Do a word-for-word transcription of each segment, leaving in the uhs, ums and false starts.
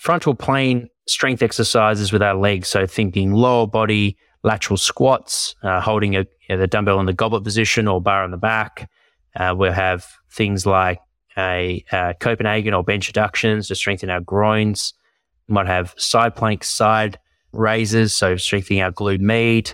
frontal plane strength exercises with our legs. So thinking lower body, lateral squats, uh, holding a, you know, the dumbbell in the goblet position or bar on the back. Uh, we'll have things like a, a Copenhagen or bench adductions to strengthen our groins. We might have side plank, side raises, so strengthening our glute med.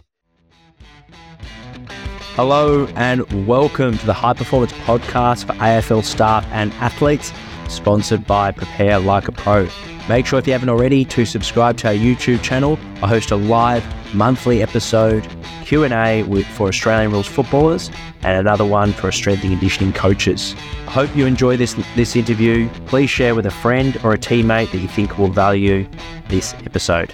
Hello and welcome to the High Performance Podcast for A F L staff and athletes, sponsored by Prepare Like a Pro. Make sure if you haven't already to subscribe to our YouTube channel. I host a live monthly episode Q and A with, for Australian rules footballers and another one for strength and conditioning coaches. I hope you enjoy this, this interview. Please share with a friend or a teammate that you think will value this episode.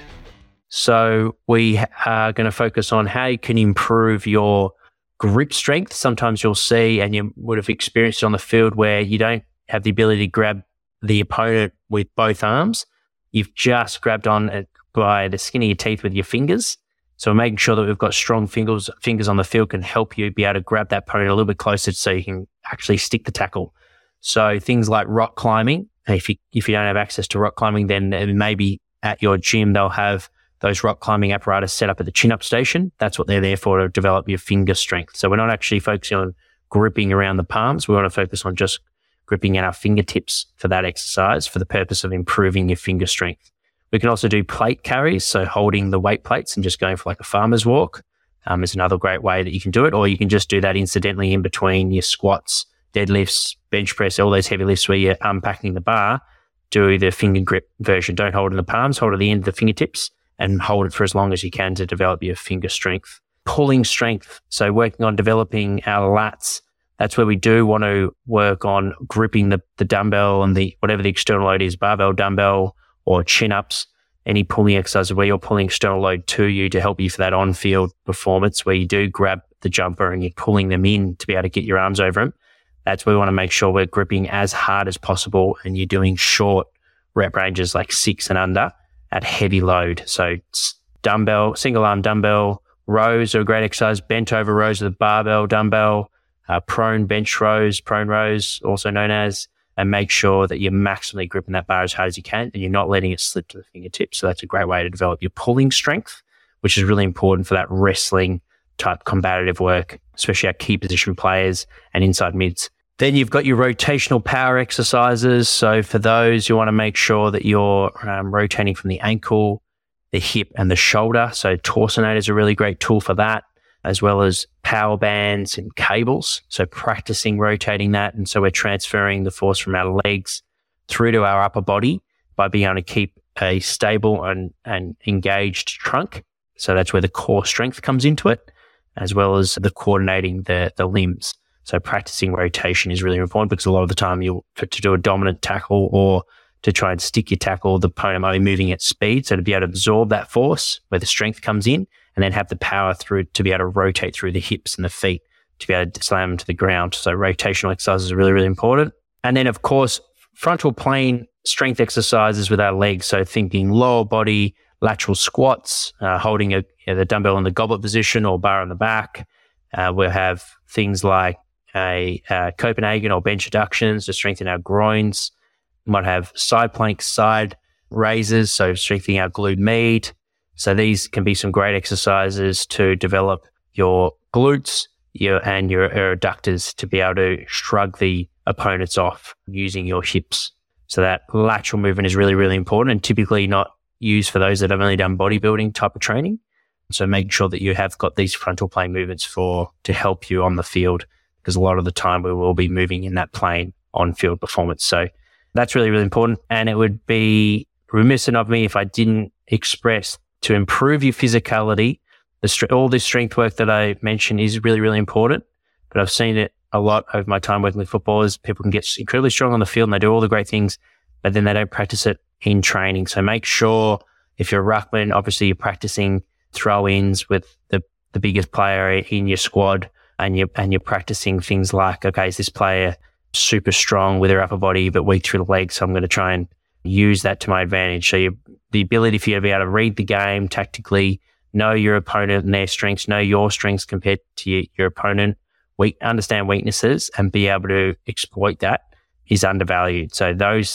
So we are going to focus on how you can improve your grip strength. Sometimes you'll see, and you would have experienced it on the field, where you don't have the ability to grab the opponent with both arms. You've just grabbed on it by the skin of your teeth with your fingers. So making sure that we've got strong fingers fingers on the field can help you be able to grab that opponent a little bit closer so you can actually stick the tackle. So things like rock climbing, if you if you don't have access to rock climbing, then maybe at your gym they'll have those rock climbing apparatus set up at the chin-up station. That's what they're there for, to develop your finger strength. So we're not actually focusing on gripping around the palms. We want to focus on just gripping at our fingertips for that exercise for the purpose of improving your finger strength. We can also do plate carries, so holding the weight plates and just going for like a farmer's walk um, is another great way that you can do it. Or you can just do that incidentally in between your squats, deadlifts, bench press, all those heavy lifts where you're unpacking the bar. Do the finger grip version. Don't hold it in the palms, hold it at the end of the fingertips and hold it for as long as you can to develop your finger strength. Pulling strength, so working on developing our lats. That's where we do want to work on gripping the, the dumbbell and the whatever the external load is, barbell, dumbbell, or chin-ups, any pulling exercises where you're pulling external load to you to help you for that on-field performance, where you do grab the jumper and you're pulling them in to be able to get your arms over them. That's where we want to make sure we're gripping as hard as possible and you're doing short rep ranges like six and under at heavy load. So dumbbell, single arm dumbbell, rows are a great exercise, bent over rows with a barbell, dumbbell, Uh, prone bench rows, prone rows, also known as, and make sure that you're maximally gripping that bar as hard as you can and you're not letting it slip to the fingertips. So that's a great way to develop your pulling strength, which is really important for that wrestling type combative work, especially our key position players and inside mids. Then you've got your rotational power exercises. So for those, you want to make sure that you're um, rotating from the ankle, the hip and the shoulder. So Torsionator is a really great tool for that, as well as power bands and cables. So practicing rotating that. And so we're transferring the force from our legs through to our upper body by being able to keep a stable and, and engaged trunk. So that's where the core strength comes into it, as well as the coordinating the, the limbs. So practicing rotation is really important because a lot of the time you'll, for, to do a dominant tackle or to try and stick your tackle, the opponent might be moving at speed. So to be able to absorb that force where the strength comes in, and then have the power through to be able to rotate through the hips and the feet to be able to slam them to the ground. So rotational exercises are really, really important. And then, of course, frontal plane strength exercises with our legs. So thinking lower body, lateral squats, uh, holding a, you know, the dumbbell in the goblet position or bar on the back. Uh, we'll have things like a, a Copenhagen or bench adductions to strengthen our groins. We might have side plank, side raises, so strengthening our glute med. So these can be some great exercises to develop your glutes your, and your adductors to be able to shrug the opponents off using your hips. So that lateral movement is really, really important and typically not used for those that have only done bodybuilding type of training. So make sure that you have got these frontal plane movements for to help you on the field, because a lot of the time we will be moving in that plane on field performance. So that's really, really important. And it would be remiss of me if I didn't express to improve your physicality. The, all this strength work that I mentioned is really, really important, but I've seen it a lot over my time working with footballers. People can get incredibly strong on the field and they do all the great things, but then they don't practice it in training. So make sure if you're a ruckman, obviously you're practicing throw-ins with the, the biggest player in your squad, and you're, and you're practicing things like, okay, is this player super strong with their upper body but weak through the legs? So I'm going to try and use that to my advantage. So you, the ability for you to be able to read the game tactically, know your opponent and their strengths, know your strengths compared to your, your opponent, weak, understand weaknesses and be able to exploit that is undervalued. So those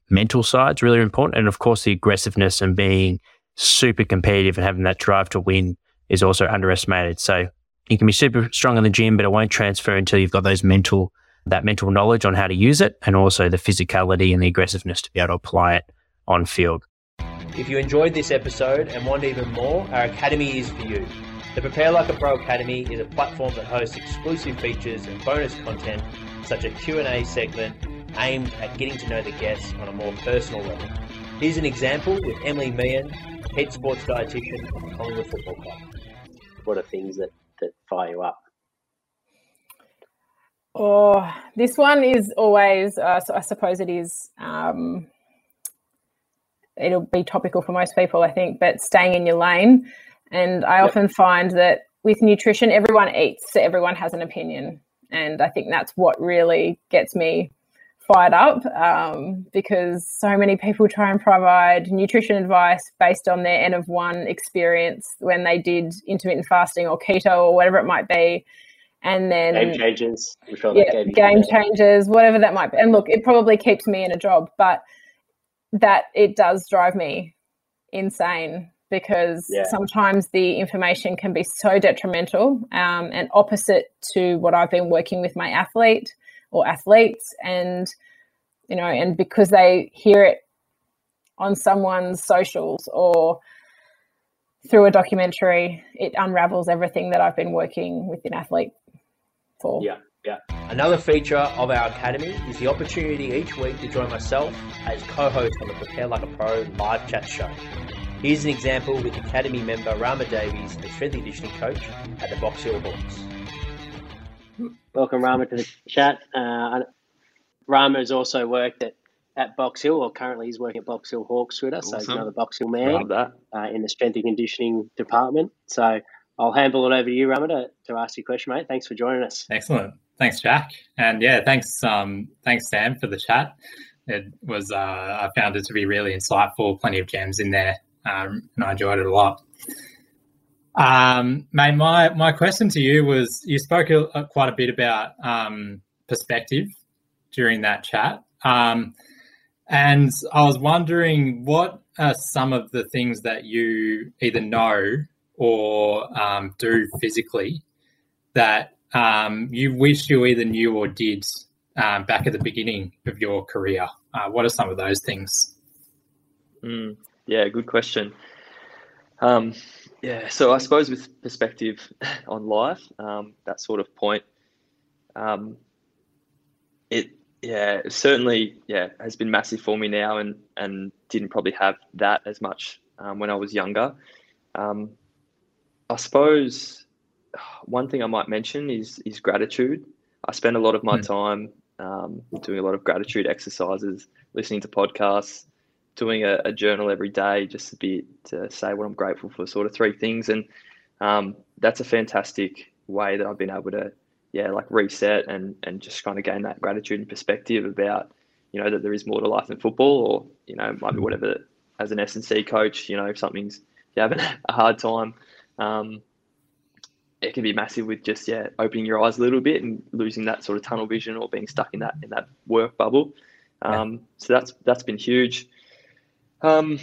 mental side is really important. And of course, the aggressiveness and being super competitive and having that drive to win is also underestimated. So you can be super strong in the gym, but it won't transfer until you've got those mental, that mental knowledge on how to use it, and also the physicality and the aggressiveness to be able to apply it on field. If you enjoyed this episode and want even more, our Academy is for you. The Prepare Like a Pro Academy is a platform that hosts exclusive features and bonus content, such as a Q and A segment aimed at getting to know the guests on a more personal level. Here's an example with Emily Meehan, head sports dietitian of the Collingwood Football Club. What are things that, that fire you up? Oh, this one is always, uh, so I suppose it is, um, it'll be topical for most people, I think, but staying in your lane. And I yep. often find that with nutrition, everyone eats, so everyone has an opinion. And I think that's what really gets me fired up, um, because so many people try and provide nutrition advice based on their N of one experience when they did intermittent fasting or keto or whatever it might be. And then game changes, yeah, game changes, whatever that might be. And look, it probably keeps me in a job, but that it does drive me insane, because yeah. sometimes the information can be so detrimental um, and opposite to what I've been working with my athlete or athletes. And, you know, and because they hear it on someone's socials or through a documentary, it unravels everything that I've been working with an athlete for. Yeah, yeah. Another feature of our Academy is the opportunity each week to join myself as co-host on the Prepare Like a Pro live chat show. Here's an example with Academy member Rama Davies, a strength and conditioning coach at the Box Hill Hawks. Welcome, Rama, to the chat. Uh, Rama has also worked at, at Box Hill, or currently he's working at Box Hill Hawks with us, awesome. So he's another Box Hill man uh, in the strength and conditioning department. So I'll handle it over to you, Rama, to, to ask your question, mate. Thanks for joining us. Excellent. Thanks, Jack. And yeah, thanks, um, thanks, Sam, for the chat. It was, uh, I found it to be really insightful, plenty of gems in there. Um, and I enjoyed it a lot. Um, mate, my, my question to you was, you spoke a, a, quite a bit about um, perspective during that chat. Um, and I was wondering, what are some of the things that you either know or um, do physically that um, you wish you either knew or did um, back at the beginning of your career? Uh, what are some of those things? Mm. Yeah, good question. Um, yeah, so I suppose with perspective on life, um, that sort of point, um, it yeah certainly yeah has been massive for me now, and and didn't probably have that as much um, when I was younger. Um, I suppose one thing I might mention is is gratitude. I spend a lot of my mm. time um, doing a lot of gratitude exercises, listening to podcasts, doing a, a journal every day, just a bit to say what I'm grateful for, sort of three things. And um, that's a fantastic way that I've been able to, yeah, like reset and, and just kind of gain that gratitude and perspective about, you know, that there is more to life than football, or, you know, might be whatever, as an S and C coach, you know, if something's, if you're having a hard time, um, it can be massive with just, yeah, opening your eyes a little bit and losing that sort of tunnel vision or being stuck in that, in that work bubble. Um, yeah. So that's, that's been huge. Um,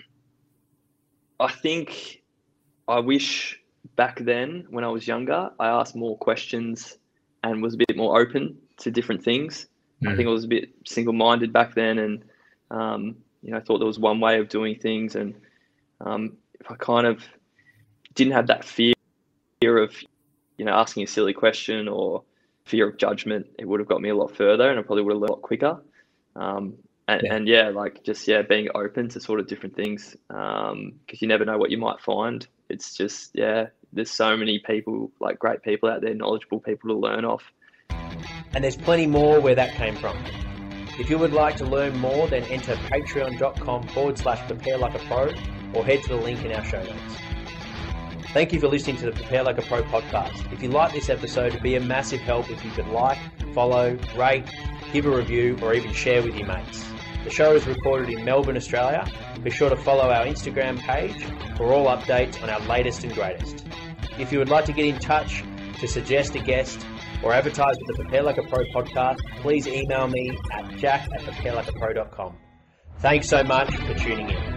I think I wish back then when I was younger, I asked more questions and was a bit more open to different things. Mm. I think I was a bit single-minded back then, and, um, you know, I thought there was one way of doing things. And um, if I kind of didn't have that fear of, you know, asking a silly question or fear of judgment, it would have got me a lot further, and I probably would have learned a lot quicker. Um, And yeah. and yeah, like just, yeah, being open to sort of different things, um, because you never know what you might find. It's just, yeah, there's so many people, like great people out there, knowledgeable people to learn off. And there's plenty more where that came from. If you would like to learn more, then enter patreon.com forward slash prepare like a pro, or head to the link in our show notes. Thank you for listening to the Prepare Like a Pro podcast. If you like this episode, it'd be a massive help if you could like, follow, rate, give a review, or even share with your mates. The show is recorded in Melbourne, Australia. Be sure to follow our Instagram page for all updates on our latest and greatest. If you would like to get in touch to suggest a guest or advertise with the Prepare Like a Pro podcast, please email me at jack at prepare like a pro dot com. Thanks so much for tuning in.